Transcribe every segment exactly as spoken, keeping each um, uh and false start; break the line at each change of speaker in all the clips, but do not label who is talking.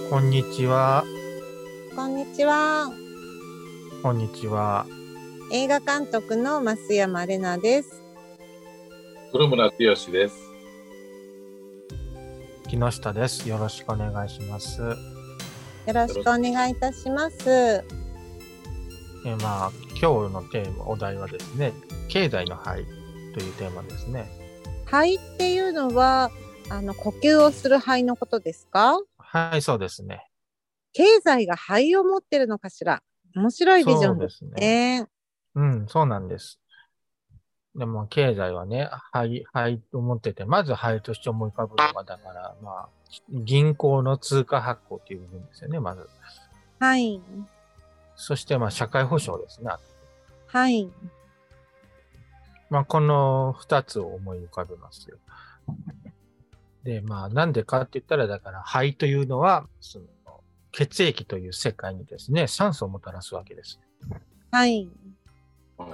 こんにちは。
こんにちは。
こんにちは。
映画監督の増山玲奈です。
古村剛です。
木下です。よろしくお願いします。
よろしくお願いいたします。
えまあ、今日のテーマ、お題はですね、経済の肺というテーマですね。
肺っていうのは、あの呼吸をする肺のことですか？
はい、そうですね。
経済が肺を持ってるのかしら。面白いビジョンですね。
そうですね。うん、そうなんです。でも、経済はね、肺、肺と思ってて、まず肺として思い浮かぶのが、だから、まあ、銀行の通貨発行っていう部分ですよね、まず。
はい。
そして、まあ、社会保障ですね。
はい。
まあ、この二つを思い浮かべますよ。で、まあ、なんでかって言ったら、だから、肺というのは、その、血液という世界にですね、酸素をもたらすわけです。
はい。
はい。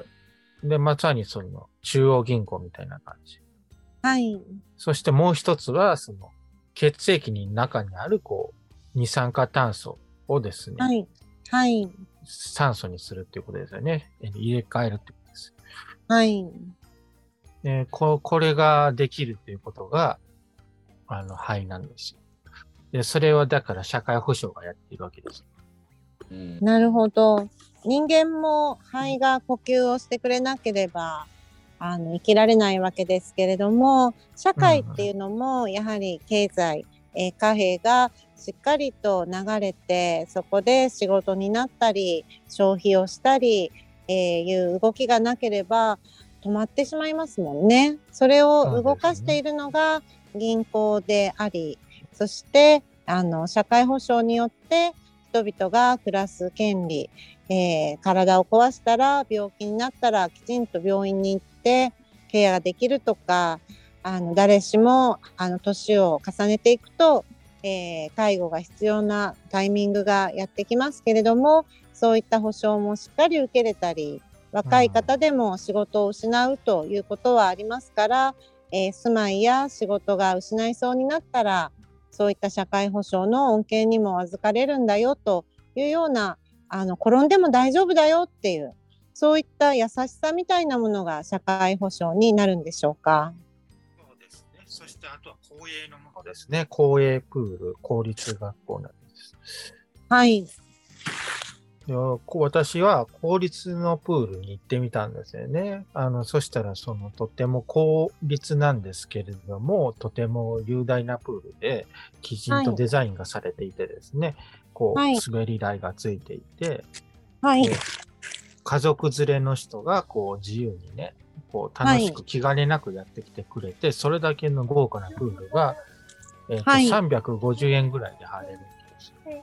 で、まさにその、中央銀行みたいな感じ。
はい。
そしてもう一つは、その、血液に中にある、こう、二酸化炭素をですね、
はい。はい。
酸素にするっていうことですよね。入れ替えるってことです。
はい。
で、こ、これができるということが、あの、肺なんですよ。で、それはだから社会保障がやっているわけです。
うん、
なるほど。人間も肺が呼吸をしてくれなければあの生きられないわけですけれども、社会っていうのもやはり経済、えー、貨幣がしっかりと流れて、そこで仕事になったり消費をしたり、えー、いう動きがなければ止まってしまいますもんね。それを動かしているのが銀行であり、そしてあの社会保障によって人々が暮らす権利、えー、体を壊したら病気になったらきちんと病院に行ってケアができるとか、あの誰しもあの年を重ねていくと、えー、介護が必要なタイミングがやってきますけれども、そういった保障もしっかり受けれたり、若い方でも仕事を失うということはありますから、えー、住まいや仕事が失いそうになったらそういった社会保障の恩恵にも預かれるんだよというような、あの転んでも大丈夫だよっていう、そういった優しさみたいなものが社会保障になるんでしょうか。
そうですね。そしてあとは公営のものですね。公営プール、公立学校なんです。
はい。
で私は公立のプールに行ってみたんですよね。あの、そしたらそのとても公立なんですけれども、とても雄大なプールで、きちんとデザインがされていてですね、こ
はい。
う、滑り台がついていて、
はい。
家族連れの人がこう自由にね、こう楽しく気兼ねなくやってきてくれて、それだけの豪華なプールが、えっと、
はい。
さんびゃくごじゅうえんぐらいで入れるんですよ。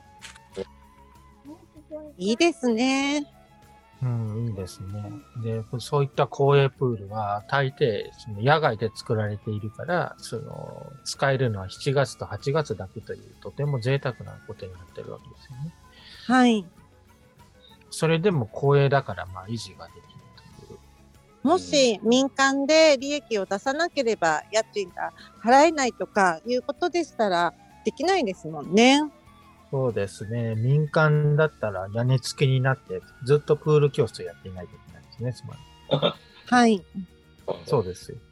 いいですね。
うん、いいですね。で、そういった公営プールは大抵その野外で作られているから、その使えるのはしちがつとはちがつだけというとても贅沢なことになってるわけですよね。
はい。
それでも公営だからまあ維持ができるという。
もし民間で利益を出さなければ家賃が払えないとかいうことでしたらできないですもんね。
そうですね。民間だったら屋根付きになってずっとプール教室をやっていないといけないですね、つまり。
はい。
そうですよ。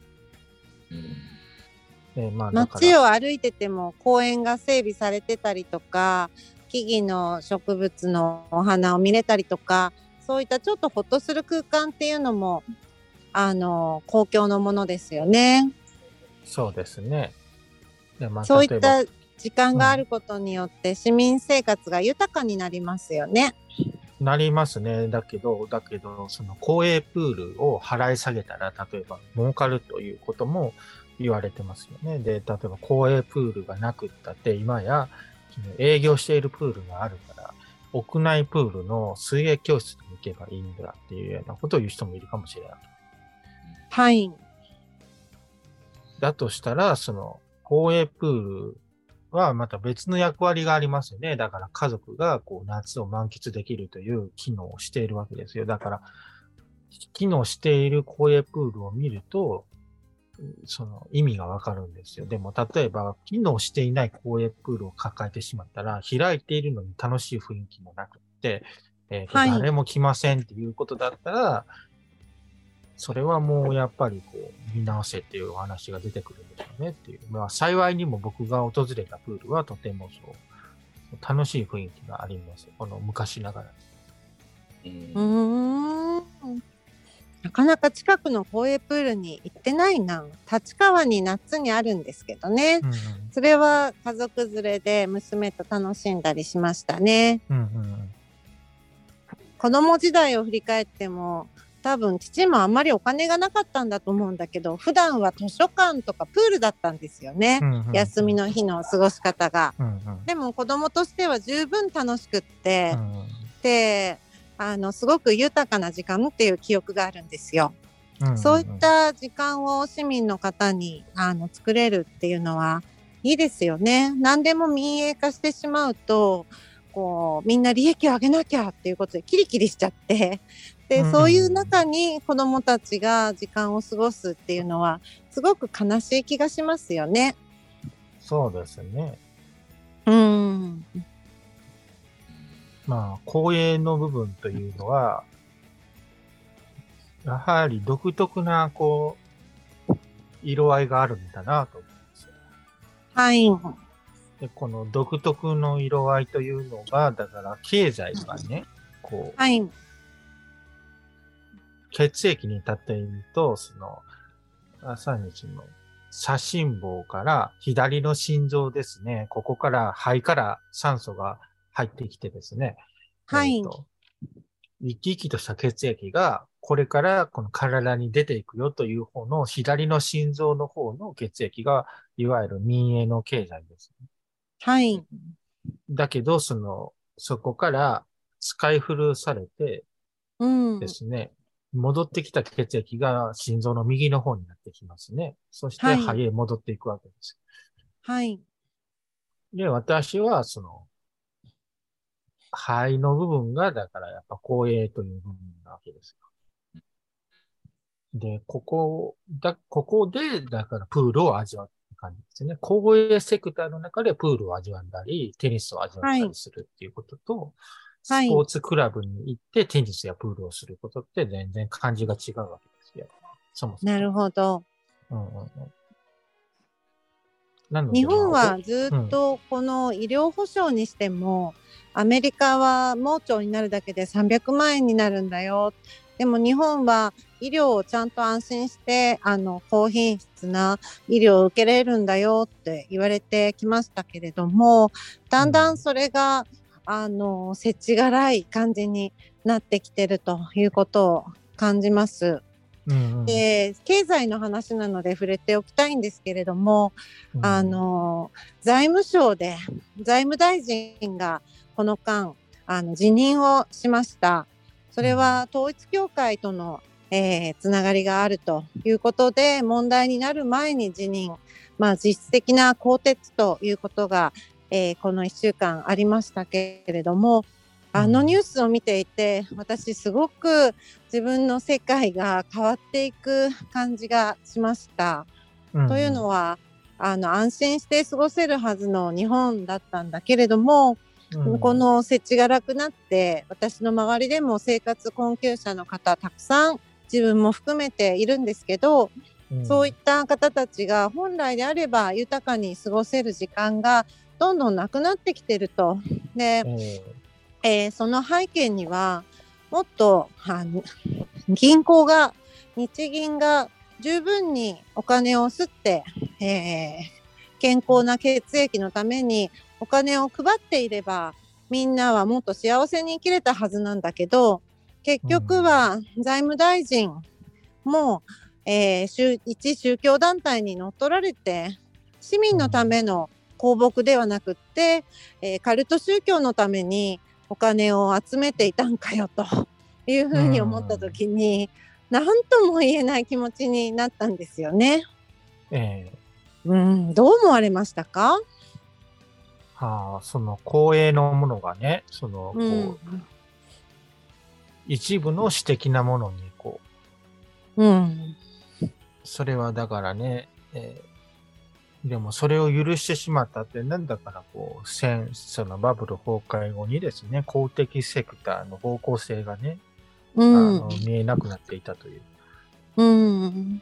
うんえまあ、街を歩いてても公園が整備されてたりとか、木々の植物のお花を見れたりとか、そういったちょっとほっとする空間っていうのもあの公共のものですよね。
そうですね。でまあ、
そういった時間があることによって市民生活が豊かになりますよね。
うん、なりますね。だけど、だけど、その公営プールを払い下げたら、例えば儲かるということも言われてますよね。で、例えば公営プールがなくったって、今や営業しているプールがあるから、屋内プールの水泳教室に行けばいいんだっていうようなことを言う人もいるかもしれない。
はい。
だとしたら、その、公営プールはまた別の役割がありますよね。だから家族がこう夏を満喫できるという機能をしているわけですよ。だから、機能している公営プールを見ると、 その意味がわかるんですよ。でも、例えば、機能していない公営プールを抱えてしまったら、開いているのに楽しい雰囲気もなくって、えっと、
はい。
誰も来ませんっていうことだったら、それはもうやっぱりこう、見直せっていうお話が出てくるんですよねっていう。まあ、幸いにも僕が訪れたプールはとてもそう、楽しい雰囲気があります。この昔ながら。
う。
うんーん。なかなか近くの公営プールに行ってないな。立川に夏にあるんですけどね。
うんうん、
それは家族連れで娘と楽しんだりしましたね。
うんうんうん、
子供時代を振り返っても、多分父もあんまりお金がなかったんだと思うんだけど、普段は図書館とかプールだったんですよね。
うんうんうん、
休みの日の過ごし方が。
うんうん、
でも子供としては十分楽しくって、
うんうん、
で、あの、すごく豊かな時間っていう記憶があるんですよ。
うんうんうん、
そういった時間を市民の方にあの作れるっていうのはいいですよね。何でも民営化してしまうと、こうみんな利益を上げなきゃっていうことでキリキリしちゃって、で、そういう中に子どもたちが時間を過ごすっていうのはすごく悲しい気がしますよね。
そうですね。
うん。
まあ、公営の部分というのは、やはり独特な、こう、色合いがあるんだなと思うんですよ。
はい。
で、この独特の色合いというのが、だから経済がね、こう、
はい。
血液に立っていると、その、朝日の左心房から左の心臓ですね。ここから肺から酸素が入ってきてですね。
はい。
えっと、生き生きとした血液がこれからこの体に出ていくよという方の左の心臓の方の血液がいわゆる民営の経済ですね。
はい。
だけど、その、そこから使い古されて
うん。
ですね、戻ってきた血液が心臓の右の方になってきますね。そして
はい。
肺へ戻っていくわけです。
はい。
で、私はその肺の部分がだからやっぱ公営という部分なわけですよ。で、ここ、だ、ここで、だからプールを味わうって感じですね。公営セクターの中でプールを味わんだり、テニスを味わっ
はい。
たりするっていうことと、ス
はい。
ポーツクラブに行ってテニスやプールをすることって全然感じが違うわけですよ。そもそ
なるほど。
も。うんうんうん、なの
日
で、まあ、お、
本はず
うん、
っとこの医療保障にしても、アメリカは盲腸になるだけでさんびゃくまんえんになるんだよ。でも日本は医療をちゃんと安心して、あの、高品質な医療を受けれるんだよって言われてきましたけれども、だんだんそれが、あの、世知辛い感じになってきてるということを感じます。
うんうん、
で、経済の話なので触れておきたいんですけれども、
うん、
あの、財務省で財務大臣がこの間、あの、辞任をしました。それは統一教会との、えー、つながりがあるということで問題になる前に辞任、まあ実質的な更迭ということが、えー、このいっしゅうかんありましたけれども、あのニュースを見ていて、私すごく自分の世界が変わっていく感じがしました。
うん、
というのは、あの安心して過ごせるはずの日本だったんだけれども、うん、この世知辛くなって、私の周りでも生活困窮者の方たくさん自分も含めているんですけど、うん、そういった方たちが本来であれば豊かに過ごせる時間がどんどんなくなってきてると。で、えー、その背景にはもっとあの銀行が日銀が十分にお金を吸って、えー、健康な血液のためにお金を配っていればみんなはもっと幸せに生きれたはずなんだけど、結局は財務大臣も、えー、一宗教団体に乗っ取られて市民のための公僕ではなくって、えー、カルト宗教のためにお金を集めていたんかよというふうに思った時に、何とも言えない気持ちになったんですよね。
え
ー、うん、どう思われましたか？
はあ、その公営のものがね、そのこう、うん、一部の私的なものにこ
う、うん、
それはだからね、えーでもそれを許してしまったってなんだからこう、戦そのバブル崩壊後にですね、公的セクターの方向性がね、
う
あ
ん。
の見えなくなっていたという。
うん。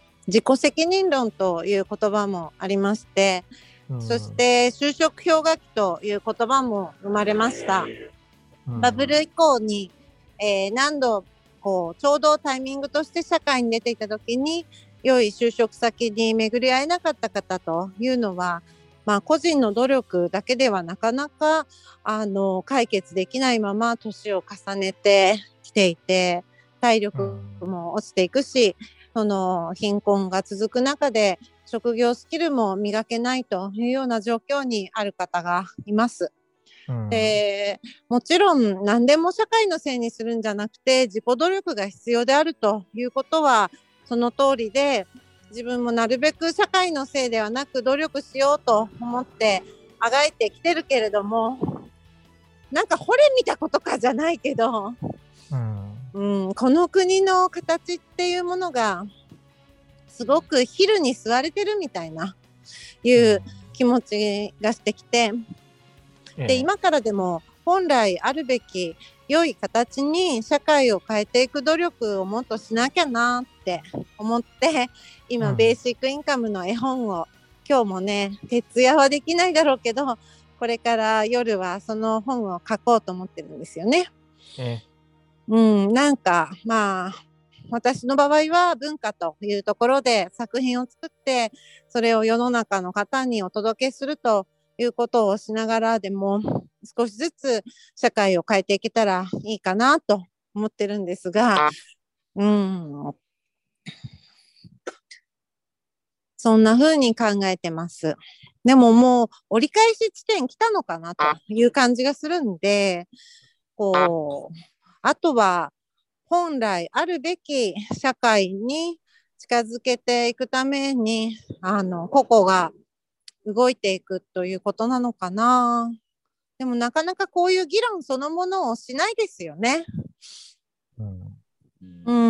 自己責任論という言葉もありまして、
うん、
そして就職氷河期という言葉も生まれました。
うん、
バブル以降に、えー何度こうちょうどタイミングとして社会に出ていた時に良い就職先に巡り合えなかった方というのは、まあ、個人の努力だけではなかなかあの解決できないまま年を重ねてきていて、体力も落ちていくし、その貧困が続く中で職業スキルも磨けないというような状況にある方がいます。
うん、
でもちろん何でも社会のせいにするんじゃなくて、自己努力が必要であるということはその通りで、自分もなるべく社会のせいではなく努力しようと思ってあがいてきてるけれども、なんか惚れ見たことかじゃないけど、
うん
うん、この国の形っていうものがすごく昼に吸われてるみたいないう気持ちがしてきて、で今からでも本来あるべき良い形に社会を変えていく努力をもっとしなきゃなって思って、今、うん、ベーシックインカムの絵本を今日もね、徹夜はできないだろうけど、これから夜はその本を書こうと思ってるんですよね。
え
うん、なんかまあ私の場合は文化というところで作品を作って、それを世の中の方にお届けするということをしながらでも少しずつ社会を変えていけたらいいかなと思ってるんですが、うん、そんな風に考えてます。でももう折り返し地点来たのかなという感じがするんで、こうあとは本来あるべき社会に近づけていくために、あの個々が動いていくということなのかな。でもなかなかこういう議論そのものをしないですよね。うん。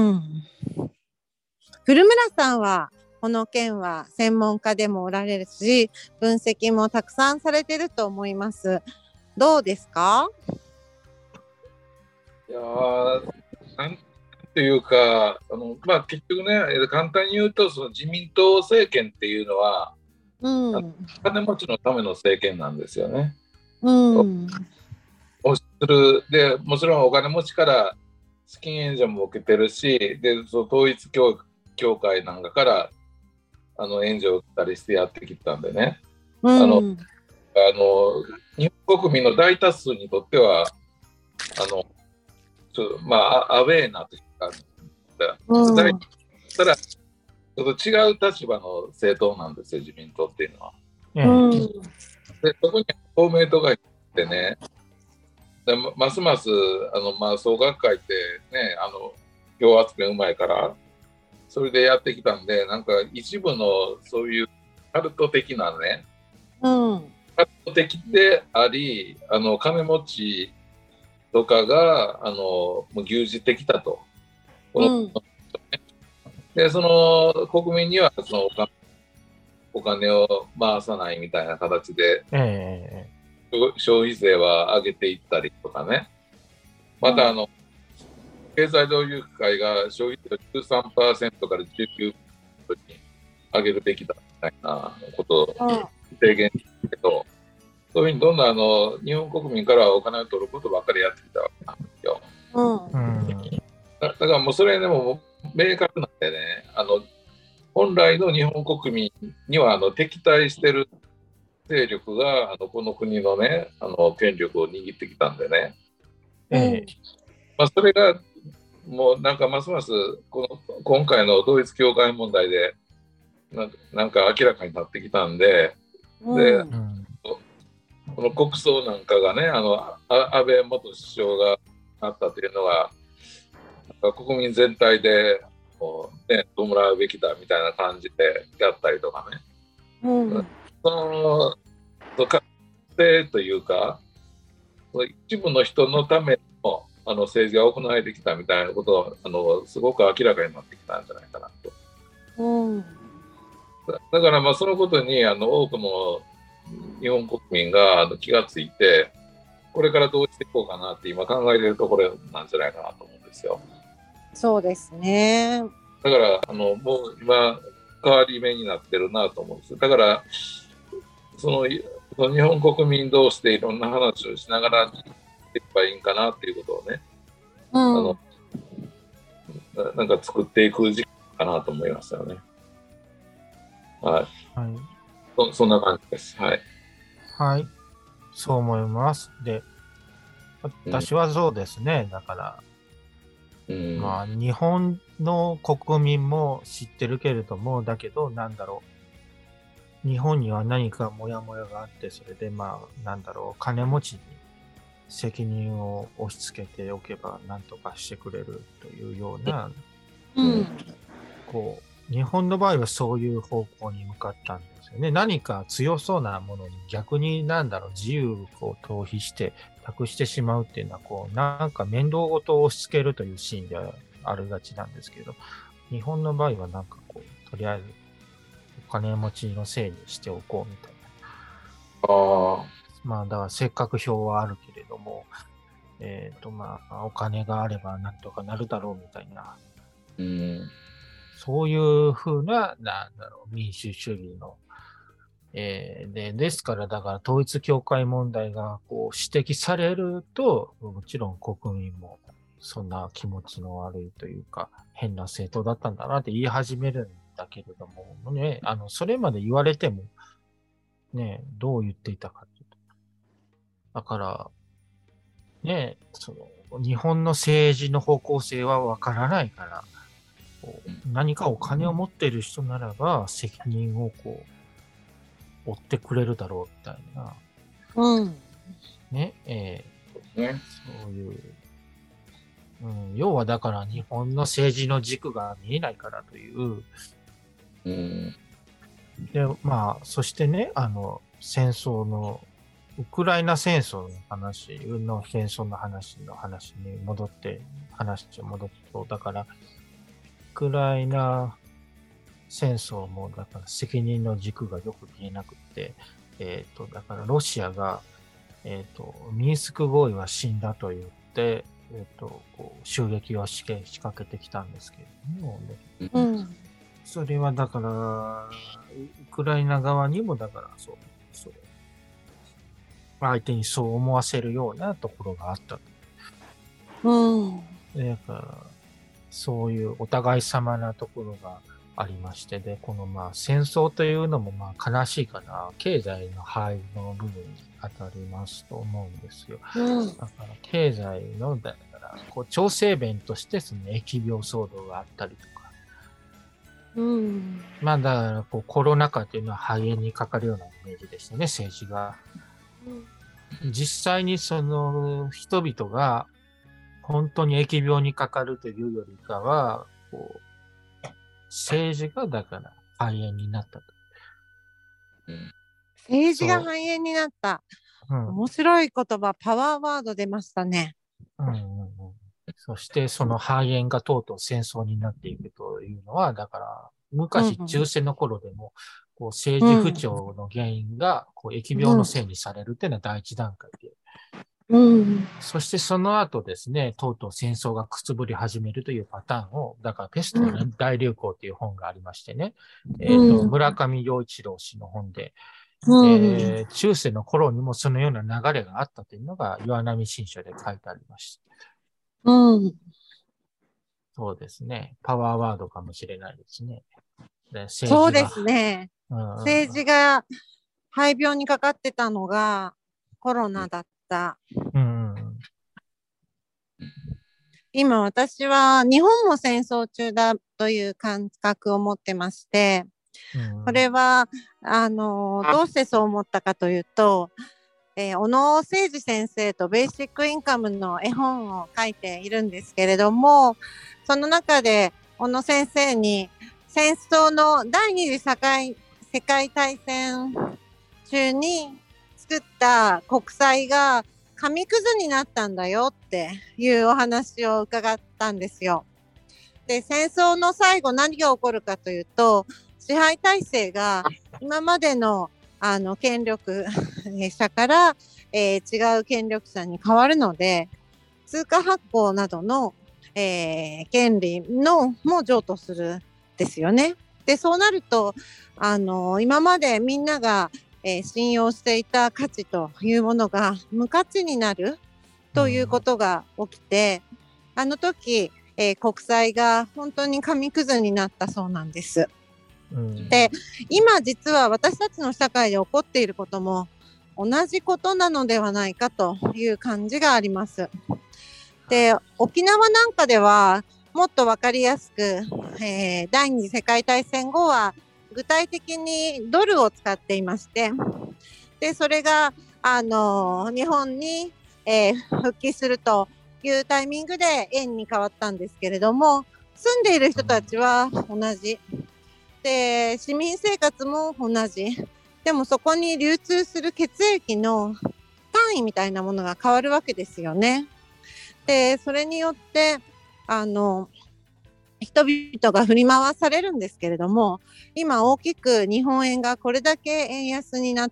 うん、古村さんはこの件は専門家でもおられるし、分析もたくさんされてると思います。どうですか？
いやー、なんていうか、あのまあ、結局ね、簡単に言うと、その自民党政権っていうのは、うん、金持ちのための政権なんですよね。うん、をするでもちろんお金持ちから資金援助も受けてるし、でその統一教協会なんかからあの援助を受けたりしてやってきたんでね、うん、あのあの日本国民の大多数にとってはあのちょまあアウェーなというか、うん、だただちょっと違う立場の政党なんですよ、自民党っていうのは。うん、でそこに公明党がいてね、でますますあの、まあ、総学会ってね、あの票集めうまいからそれでやってきたんで、なんか一部のそういうカルト的なね、うん、カルト的であり、あの金持ちとかがあのもう牛耳ってきたと。この、うん、でその国民にはそのお金、お金を回さないみたいな形で、えー、消費税は上げていったりとかね。またあの、うん、経済同友会が消費税を じゅうさんパーセント から じゅうきゅうパーセント に上げるべきだみたいなことを提言したけど、そういうふうにどんどんあの日本国民からお金を取ることばっかりやってきたわけなんですよ。うん、だ, だからもうそれでも明確なんでね、あの本来の日本国民にはあの敵対してる勢力があのこの国のね、あの権力を握ってきたんでね、うんまあ、それがもうなんかますますこの今回の統一教会問題でな, なんか明らかになってきたんで、うん、で、うん、この国葬なんかがね、あの安倍元首相があったというのがなんか国民全体でね、弔うべきだみたいな感じでやったりとかね、うん、その家庭というか一部の人のためのあの政治が行われてきたみたいなことをあのすごく明らかになってきたんじゃないかなと。うんだからまあそのことにあの多くの日本国民があの気がついて、これからどうしていこうかなって今考えているところなんじゃないかなと思うんですよ。
そうですね。
だからあのもう今変わり目になってるなと思うんです。だからそのその日本国民同士でいろんな話をしながらいけばいいんかなっていうことをね、うん、あのなんか作っていく時期かなと思いましたよね。はい。はい、そ, そんな感じです。はい。
はい。そう思います。で、私はそうですね。うん、だから、うん、まあ、日本の国民も知ってるけれども、だけど、なんだろう。日本には何かモヤモヤがあって、それで、まあ、なんだろう。金持ちに責任を押し付けておけば、なんとかしてくれるというような、うん、こう、日本の場合はそういう方向に向かったんですよね。何か強そうなものに逆になんだろう、自由を逃避して託してしまうっていうのは、こう、なんか面倒ごとを押し付けるというシーンではあるがちなんですけど、日本の場合はなんかこう、とりあえずお金持ちのせいにしておこうみたいな。ああ。まあ、だからせっかく票はあるけれども、えっとまあ、お金があればなんとかなるだろうみたいな。うん、そういうふうな、なんだろう、民主主義の、えー、で、ですから、だから統一教会問題がこう指摘されると、もちろん国民もそんな気持ちの悪いというか、変な政党だったんだなって言い始めるんだけれども、ね、あの、それまで言われても、ね、どう言っていたかというと。だから、ね、その、日本の政治の方向性はわからないから、何かお金を持っている人ならば責任をこう負ってくれるだろうみたいな、うん、ね、えーね、そういう、うん、要はだから日本の政治の軸が見えないからという、うん、でまあそしてね、あの戦争のウクライナ戦争の話の戦争の話の話に戻って話を戻すと、だからウクライナ戦争も、だから責任の軸がよく見えなくて、えっと、だからロシアが、えっと、ミンスク合意は死んだと言って、えっと、こう襲撃を仕掛けてきたんですけれども、ね、うん、それはだから、ウクライナ側にもだから、そう、そう、相手にそう思わせるようなところがあったと。うん。だから、そういうお互い様なところがありまして、で、このまあ戦争というのもまあ悲しいかな、経済の範囲の部分に当たりますと思うんですよ。うん、だから経済の、だからこう調整弁としてその疫病騒動があったりとか、うん、まあだからこうコロナ禍というのは肺炎にかかるようなイメージでしたね、政治が。うん、実際にその人々が本当に疫病にかかるというよりかは、こう政治がだから肺炎になったと。
うん、政治が肺炎になった。うん、面白い言葉、パワーワード出ましたね。
うんうんうん、そしてその肺炎がとうとう戦争になっていくというのは、だから昔中世の頃でも、こう政治不調の原因がこう疫病のせいにされるというのは第一段階で。うん、そしてその後ですね、とうとう戦争がくすぶり始めるというパターンを、だからペストの大流行という本がありましてね、うん、えーと、村上陽一郎氏の本で、うん、えー、中世の頃にもそのような流れがあったというのが岩波新書で書いてありました。うん、そうですね。パワーワードかもしれないですね。
でそうですね、うん。政治が肺病にかかってたのがコロナだった。うんうん、今私は日本も戦争中だという感覚を持ってまして、うん、これはあのどうしてそう思ったかというと、えー、小野誠二先生とベーシックインカムの絵本を書いているんですけれども、その中で小野先生に戦争の第二次世界、世界大戦中に作った国債が紙くずになったんだよっていうお話を伺ったんですよ。で、戦争の最後何が起こるかというと、 支配体制が今までのあの権力者から、えー、違う権力者に変わるので、通貨発行などの、えー、権利のも譲渡するんですよね。で、そうなると、あの今までみんなが、えー、信用していた価値というものが無価値になるということが起きて、うん、あの時、えー、国債が本当に紙くずになったそうなんです。うん、で、今実は私たちの社会で起こっていることも同じことなのではないかという感じがあります。で、沖縄なんかではもっとわかりやすく、えー、第二次世界大戦後は具体的にドルを使っていまして、で、それが、あのー、日本に、えー、復帰するというタイミングで円に変わったんですけれども、住んでいる人たちは同じ。で、市民生活も同じ。でもそこに流通する血液の単位みたいなものが変わるわけですよね。で、それによって、あの、人々が振り回されるんですけれども、今大きく日本円がこれだけ円安になって、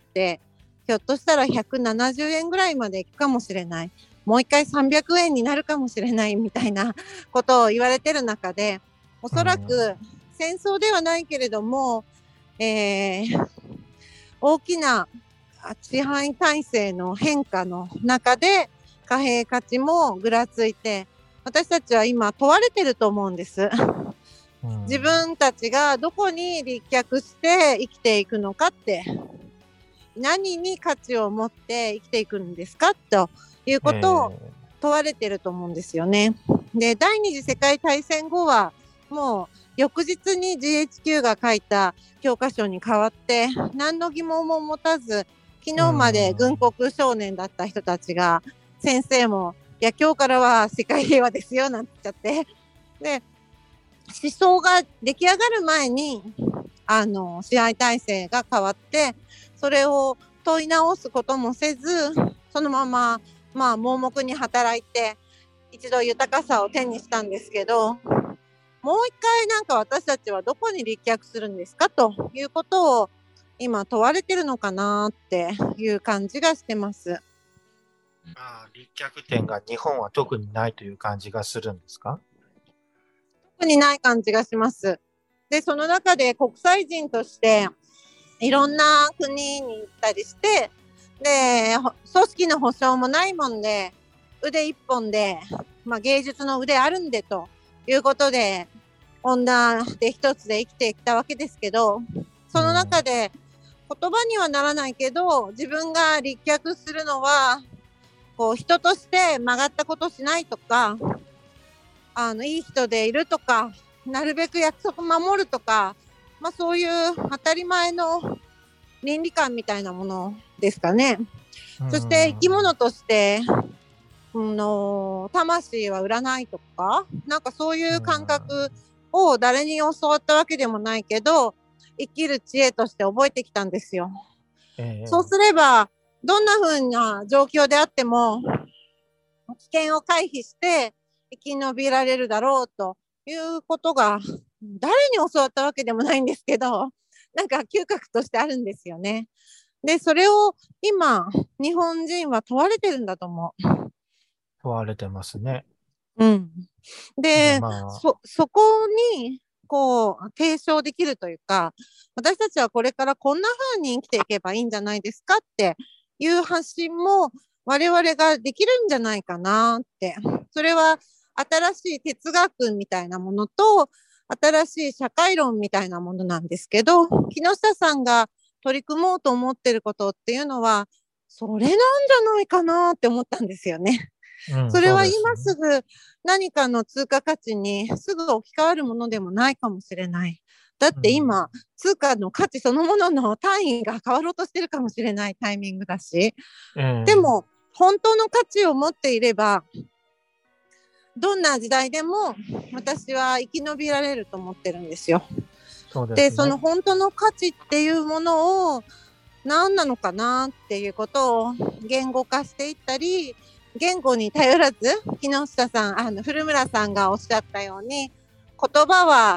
ひょっとしたらひゃくななじゅうえんぐらいまでいくかもしれない。もう一回さんびゃくえんになるかもしれないみたいなことを言われてる中で、おそらく戦争ではないけれども、えー、大きな支配体制の変化の中で貨幣価値もぐらついて、私たちは今問われてると思うんです。自分たちがどこに立脚して生きていくのかって、何に価値を持って生きていくんですかということを問われてると思うんですよね。で、第二次世界大戦後はもう翌日に ジーエイチキュー が書いた教科書に代わって何の疑問も持たず、昨日まで軍国少年だった人たちが、先生もいや今日からは世界平和ですよなんて言っちゃって、で思想が出来上がる前にあの支配体制が変わって、それを問い直すこともせず、そのまままあ盲目に働いて一度豊かさを手にしたんですけど、もう一回なんか私たちはどこに立脚するんですかということを今問われてるのかなっていう感じがしてます。
ああ、立脚点が日本は特にないという感じがするんですか？
特にない感じがします。で、その中で国際人としていろんな国に行ったりして、で、組織の保障もないもんで、腕一本で、まあ、芸術の腕あるんでということで、女で一つで生きてきたわけですけど、その中で言葉にはならないけど、自分が立脚するのは、こう人として曲がったことしないとか、あのいい人でいるとか、なるべく約束守るとか、まあ、そういう当たり前の倫理観みたいなものですかね。そして生き物として、うんの魂は売らないとか、なんかそういう感覚を誰に教わったわけでもないけど、生きる知恵として覚えてきたんですよ。えー、そうすればどんな風な状況であっても危険を回避して生き延びられるだろうということが誰に教わったわけでもないんですけど、なんか嗅覚としてあるんですよね。で、それを今日本人は問われてるんだと思う。
問われてますね。
うん。で、でまあ、そ、そこにこう提唱できるというか、私たちはこれからこんな風に生きていけばいいんじゃないですかっていう発信も我々ができるんじゃないかなって。それは新しい哲学みたいなものと新しい社会論みたいなものなんですけど、木下さんが取り組もうと思ってることっていうのはそれなんじゃないかなって思ったんですよね。うん、それは今すぐ何かの通貨価値にすぐ置き換わるものでもないかもしれない。だって今、うん、通貨の価値そのものの単位が変わろうとしてるかもしれないタイミングだし、うん、でも本当の価値を持っていればどんな時代でも私は生き延びられると思ってるんですよ。そうですね。で、その本当の価値っていうものを何なのかなっていうことを言語化していったり、言語に頼らず、木下さん、あの古村さんがおっしゃったように、言葉は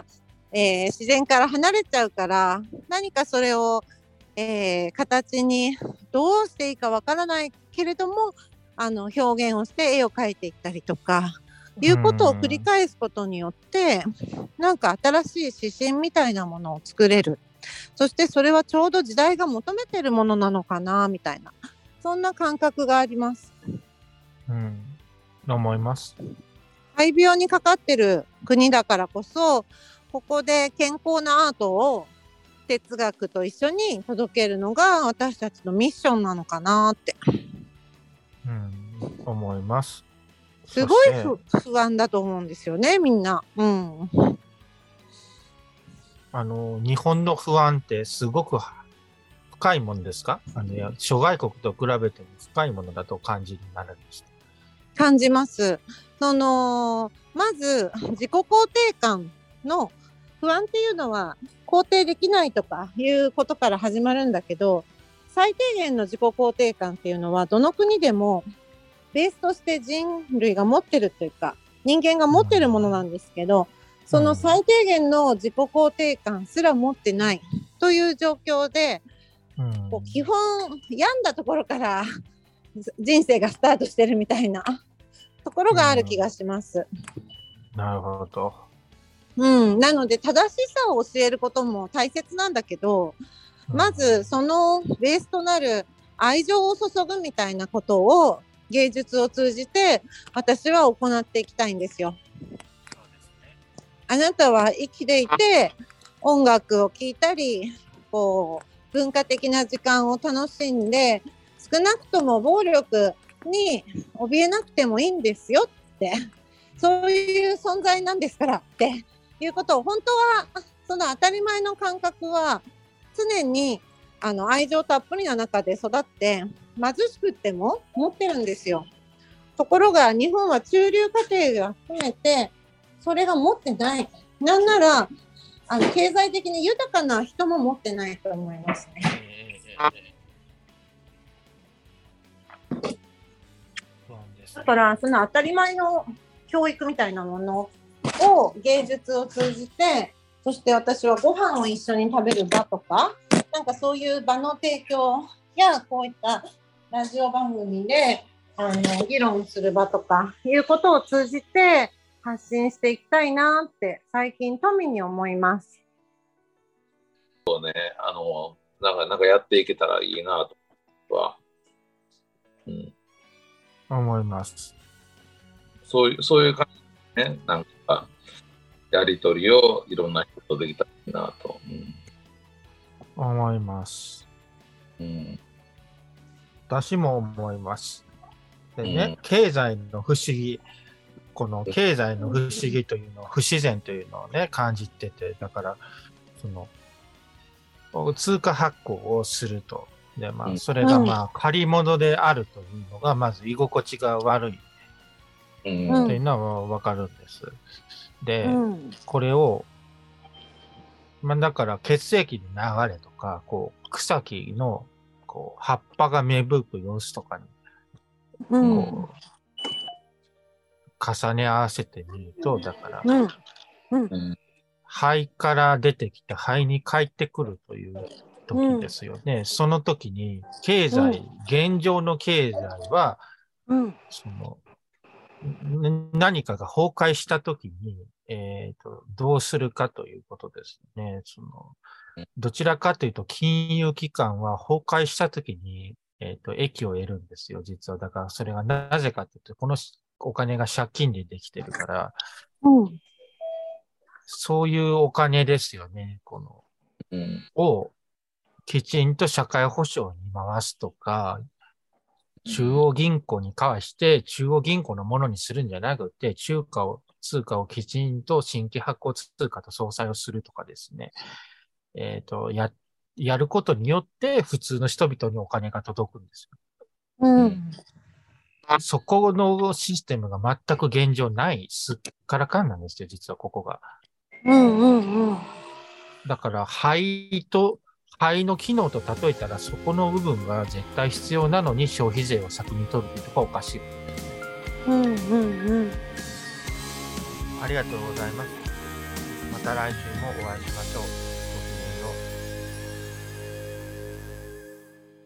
えー、自然から離れちゃうから、何かそれを、えー、形にどうしていいかわからないけれども、あの表現をして絵を描いていったりとかいうことを繰り返すことによって、なんか新しい指針みたいなものを作れる。そしてそれはちょうど時代が求めてるものなのかなみたいな、そんな感覚があります。
うん、思います。
肺病にかかってる国だからこそ、ここで健康なアートを哲学と一緒に届けるのが私たちのミッションなのかなって、
うん、思います。
すごい不安だと思うんですよね、みんな。うん。
あの日本の不安ってすごく深いものですか？あの諸外国と比べても深いものだと感じになるんですか？
感じます。そのまず自己肯定感の不安っていうのは肯定できないとかいうことから始まるんだけど、最低限の自己肯定感っていうのはどの国でもベースとして人類が持ってるというか人間が持ってるものなんですけど、その最低限の自己肯定感すら持ってないという状況で、うん、こう基本病んだところから人生がスタートしてるみたいなところがある気がします。
うん、なるほど。
うん、なので正しさを教えることも大切なんだけど、うん、まずそのベースとなる愛情を注ぐみたいなことを芸術を通じて私は行っていきたいんですよ。あなたは生きていて音楽を聴いたりこう文化的な時間を楽しんで、少なくとも暴力に怯えなくてもいいんですよって、そういう存在なんですからっていうことを、本当はその当たり前の感覚は常にあの愛情たっぷりな中で育って貧しくっても持ってるんですよ。ところが日本は中流家庭が含めてそれが持ってない。なんならあの経済的に豊かな人も持ってないと思いますね。だからその当たり前の教育みたいなものを芸術を通じて、そして私はご飯を一緒に食べる場とか、なんかそういう場の提供やこういったラジオ番組であの議論する場とかいうことを通じて発信していきたいなって最近富に思います。
そうね、あのなんかなんかやっていけたらいいなとは、うん、
思います。
そういうそういう感じでね、なんかやり取りをいろんな人とできたらいいなと、
うん、思います。うん、私も思います。でね、うん、経済の不思議。この経済の不思議というのは不自然というのをね感じてて、だからその通貨発行をすると、でまあそれがまあ借り物であるというのがまず居心地が悪いというのはわかるんです。で、これをまあだから血液の流れとかこう草木のこう葉っぱが芽吹く様子とかにこう、うん重ね合わせてみると、だから、うんうん、肺から出てきて肺に帰ってくるという時ですよね。うん、その時に経済、うん、現状の経済は、うん、その何かが崩壊した時に、えーと、どうするかということですね。そのどちらかというと金融機関は崩壊した時に、えーと、益を得るんですよ、実は。だからそれがなぜかというと、このお金が借金でできてるから、うん、そういうお金ですよね、この、うん、をきちんと社会保障に回すとか、中央銀行に返して中央銀行のものにするんじゃなくて、中華を、通貨をきちんと新規発行通貨と相殺をするとかですね、えっと、や、やることによって普通の人々にお金が届くんですよ。うん、そこのシステムが全く現状ない、すっからかんなんですよ、実はここが。うんうんうん。だから、肺と、肺の機能と例えたら、そこの部分が絶対必要なのに消費税を先に取るっていうとこはおかしい。うんうんうん。ありがとうございます。また来週もお会いしましょう。